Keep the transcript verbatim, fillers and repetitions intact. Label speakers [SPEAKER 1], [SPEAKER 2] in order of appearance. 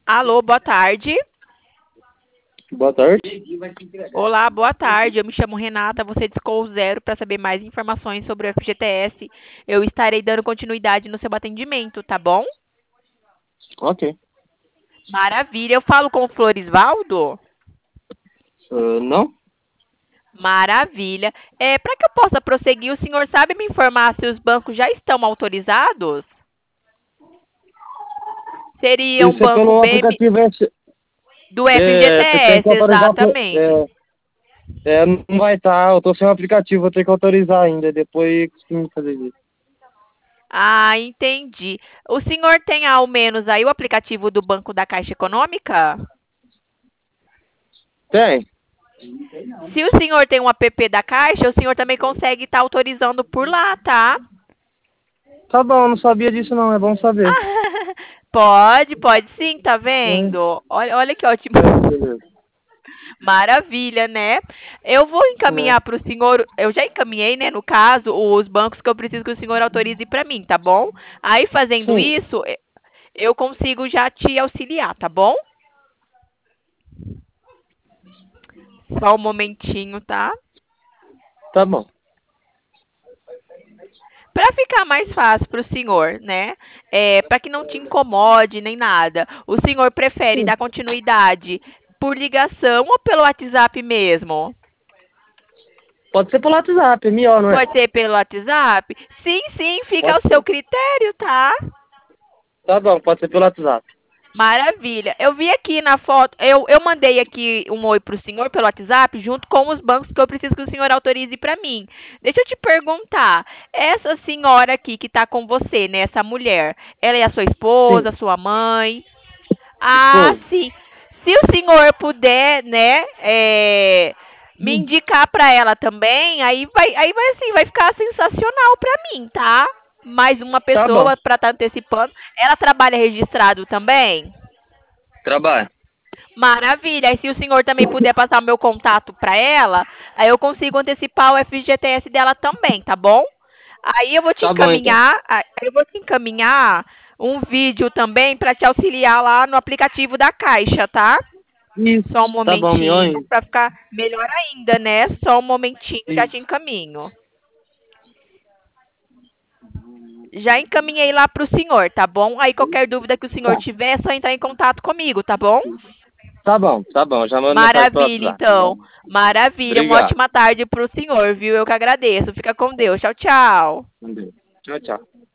[SPEAKER 1] Alô, boa tarde.
[SPEAKER 2] Boa tarde.
[SPEAKER 1] Olá, boa tarde. Eu me chamo Renata. Você discou o zero para saber mais informações sobre o F G T S. Eu estarei dando continuidade no seu atendimento, tá bom?
[SPEAKER 2] Ok.
[SPEAKER 1] Maravilha. Eu falo com o Florisvaldo?
[SPEAKER 2] Ah, não?
[SPEAKER 1] Maravilha. É, para que eu possa prosseguir, o senhor sabe me informar se os bancos já estão autorizados? Seria um
[SPEAKER 2] Isso é
[SPEAKER 1] banco
[SPEAKER 2] pelo
[SPEAKER 1] B M
[SPEAKER 2] aplicativo S.
[SPEAKER 1] do
[SPEAKER 2] É, você tem
[SPEAKER 1] F G T S,
[SPEAKER 2] que autorizar. pe-
[SPEAKER 1] exatamente.
[SPEAKER 2] É, é, não vai estar. Eu tô sem o aplicativo, vou ter que autorizar ainda. Depois sim fazer isso.
[SPEAKER 1] Ah, entendi. O senhor tem ao menos aí o aplicativo do Banco da Caixa Econômica?
[SPEAKER 2] Tem?
[SPEAKER 1] Se o senhor tem um app da Caixa, o senhor também consegue estar autorizando por lá, tá?
[SPEAKER 2] Tá bom, não sabia disso não. É bom saber.
[SPEAKER 1] Ah, pode, pode sim, tá
[SPEAKER 2] É,
[SPEAKER 1] vendo? Olha, olha que ótimo.
[SPEAKER 2] é, beleza.
[SPEAKER 1] Maravilha, né? Eu vou
[SPEAKER 2] É,
[SPEAKER 1] encaminhar para o senhor, eu já encaminhei, né, no caso, os bancos que eu preciso que o senhor autorize para mim, tá bom? Aí fazendo
[SPEAKER 2] sim,
[SPEAKER 1] isso, eu consigo já te auxiliar, tá bom? Só um momentinho, tá?
[SPEAKER 2] tá bom.
[SPEAKER 1] Para ficar mais fácil para o senhor, né? É, para que não te incomode nem nada, o senhor prefere
[SPEAKER 2] Sim.
[SPEAKER 1] dar continuidade por ligação ou pelo WhatsApp mesmo?
[SPEAKER 2] Pode ser pelo WhatsApp, é melhor, não é?
[SPEAKER 1] Pode ser pelo WhatsApp? Sim, sim, fica
[SPEAKER 2] Pode
[SPEAKER 1] ao seu
[SPEAKER 2] ser.
[SPEAKER 1] critério, tá?
[SPEAKER 2] Tá bom, pode ser pelo WhatsApp.
[SPEAKER 1] Maravilha. Eu vi aqui na foto, eu, eu mandei aqui um oi pro senhor pelo WhatsApp, junto com os bancos que eu preciso que o senhor autorize para mim. Deixa eu te perguntar, essa senhora aqui que tá com você, né, essa mulher, ela é a sua
[SPEAKER 2] Sim.
[SPEAKER 1] esposa, sua mãe? Ah,
[SPEAKER 2] Esposa.
[SPEAKER 1] sim. Se o senhor puder, né, é, me
[SPEAKER 2] Hum.
[SPEAKER 1] indicar para ela também, aí vai, aí vai assim, vai ficar sensacional para mim, tá? Mais uma
[SPEAKER 2] Tá bom.
[SPEAKER 1] pessoa para estar antecipando. Ela trabalha registrado também?
[SPEAKER 2] Trabalho.
[SPEAKER 1] Maravilha. E se o senhor também puder passar o meu contato para ela, aí eu consigo antecipar o F G T S dela também, tá bom? Aí eu vou te
[SPEAKER 2] Tá bom, então.
[SPEAKER 1] encaminhar, aí eu vou te encaminhar um vídeo também para te auxiliar lá no aplicativo da Caixa, tá?
[SPEAKER 2] Isso.
[SPEAKER 1] Só um
[SPEAKER 2] Tá bom,
[SPEAKER 1] momentinho
[SPEAKER 2] melhor.
[SPEAKER 1] para ficar melhor ainda, né? Só um momentinho, já te
[SPEAKER 2] Isso.
[SPEAKER 1] encaminho. Já encaminhei lá pro senhor, tá bom? Aí qualquer dúvida que o senhor
[SPEAKER 2] Tá.
[SPEAKER 1] tiver, é só entrar em contato comigo, tá bom?
[SPEAKER 2] Tá bom, tá bom. Já mando mensagem pro
[SPEAKER 1] Maravilha,
[SPEAKER 2] WhatsApp.
[SPEAKER 1] então. Maravilha. Uma
[SPEAKER 2] Obrigado.
[SPEAKER 1] ótima tarde pro senhor, viu? Eu que agradeço. Fica com Deus. Tchau, tchau.
[SPEAKER 2] Entendeu? Tchau, tchau.